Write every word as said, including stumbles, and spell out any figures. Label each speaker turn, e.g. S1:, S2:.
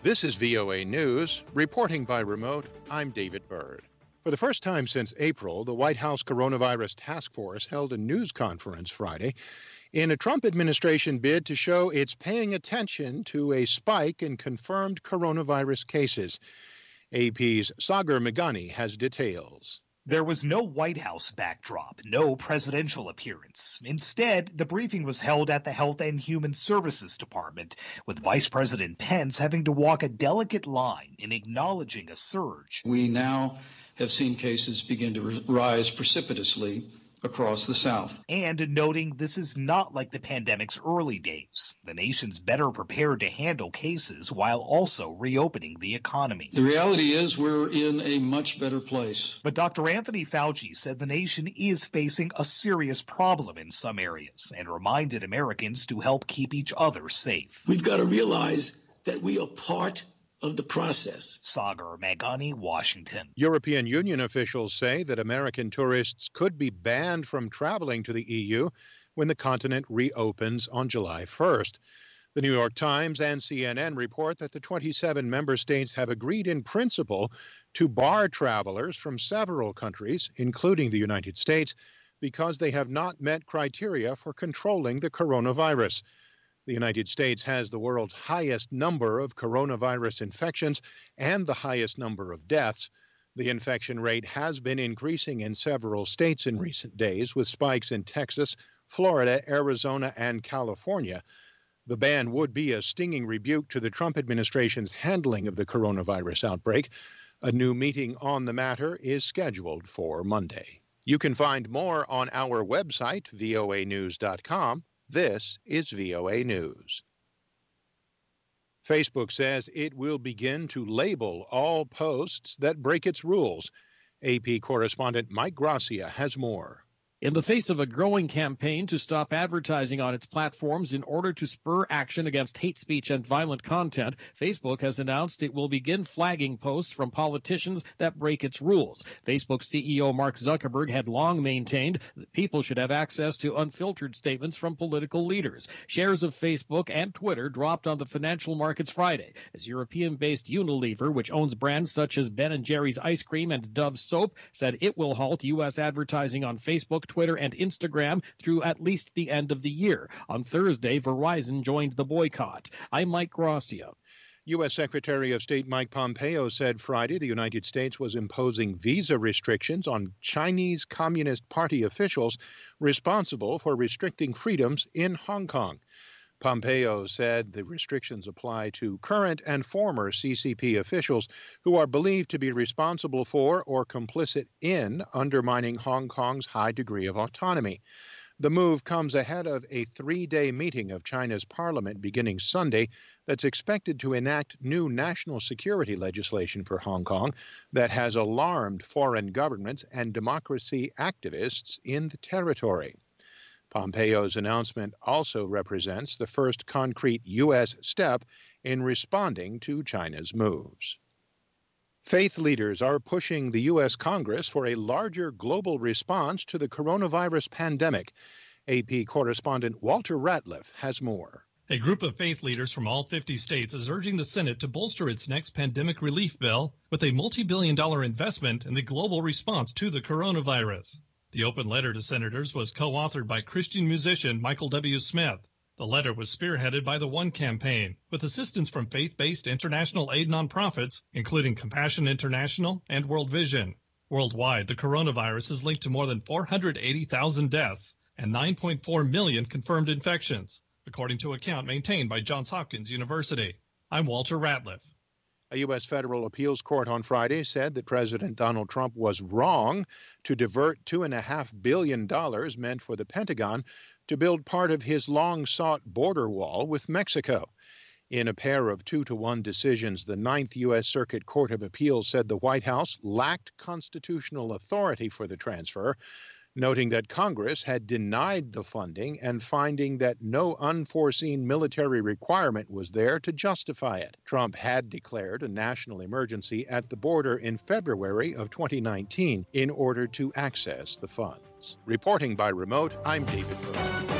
S1: This is V O A News. Reporting by remote, I'm David Byrd. For the first time since April, the White House Coronavirus Task Force held a news conference Friday in a Trump administration bid to show it's paying attention to a spike in confirmed coronavirus cases. A P's Sagar Meghani has details.
S2: There was no White House backdrop, no presidential appearance. Instead, the briefing was held at the Health and Human Services Department, with Vice President Pence having to walk a delicate line in acknowledging a surge.
S3: We now have seen cases begin to rise precipitously across the South.
S2: And noting this is not like the pandemic's early days. The nation's better prepared to handle cases while also reopening the economy.
S3: The reality is we're in a much better place.
S2: But Doctor Anthony Fauci said the nation is facing a serious problem in some areas and reminded Americans to help keep each other safe.
S4: We've got to realize that we are part of the process.
S2: Sagar Meghani, Washington.
S1: European Union officials say that American tourists could be banned from traveling to the E U when the continent reopens on July first. The New York Times and C N N report that the twenty-seven member states have agreed in principle to bar travelers from several countries, including the United States, because they have not met criteria for controlling the coronavirus. The United States has the world's highest number of coronavirus infections and the highest number of deaths. The infection rate has been increasing in several states in recent days, with spikes in Texas, Florida, Arizona, and California. The ban would be a stinging rebuke to the Trump administration's handling of the coronavirus outbreak. A new meeting on the matter is scheduled for Monday. You can find more on our website, V O A news dot com. This is V O A News. Facebook says it will begin to label all posts that break its rules. A P correspondent Mike Gracia has more.
S5: In the face of a growing campaign to stop advertising on its platforms in order to spur action against hate speech and violent content, Facebook has announced it will begin flagging posts from politicians that break its rules. Facebook C E O Mark Zuckerberg had long maintained that people should have access to unfiltered statements from political leaders. Shares of Facebook and Twitter dropped on the financial markets Friday as European-based Unilever, which owns brands such as Ben and Jerry's ice cream and Dove soap, said it will halt U S advertising on Facebook, Twitter, and Instagram through at least the end of the year. On Thursday, Verizon joined the boycott. I'm Mike Gracia.
S1: U S Secretary of State Mike Pompeo said Friday the United States was imposing visa restrictions on Chinese Communist Party officials responsible for restricting freedoms in Hong Kong. Pompeo said the restrictions apply to current and former C C P officials who are believed to be responsible for or complicit in undermining Hong Kong's high degree of autonomy. The move comes ahead of a three-day meeting of China's parliament beginning Sunday that's expected to enact new national security legislation for Hong Kong that has alarmed foreign governments and democracy activists in the territory. Pompeo's announcement also represents the first concrete U S step in responding to China's moves. Faith leaders are pushing the U S Congress for a larger global response to the coronavirus pandemic. A P correspondent Walter Ratliff has more.
S6: A group of faith leaders from all fifty states is urging the Senate to bolster its next pandemic relief bill with a multi-billion dollar investment in the global response to the coronavirus. The open letter to senators was co-authored by Christian musician Michael W. Smith. The letter was spearheaded by the One Campaign, with assistance from faith-based international aid nonprofits, including Compassion International and World Vision. Worldwide, the coronavirus is linked to more than four hundred eighty thousand deaths and nine point four million confirmed infections, according to a count maintained by Johns Hopkins University. I'm Walter Ratliff.
S1: A U S federal appeals court on Friday said that President Donald Trump was wrong to divert two point five billion dollars meant for the Pentagon to build part of his long-sought border wall with Mexico. In a pair of two-to-one decisions, the Ninth U S Circuit Court of Appeals said the White House lacked constitutional authority for the transfer, noting that Congress had denied the funding and finding that no unforeseen military requirement was there to justify it. Trump had declared a national emergency at the border in February of twenty nineteen in order to access the funds. Reporting by remote, I'm David Byrd.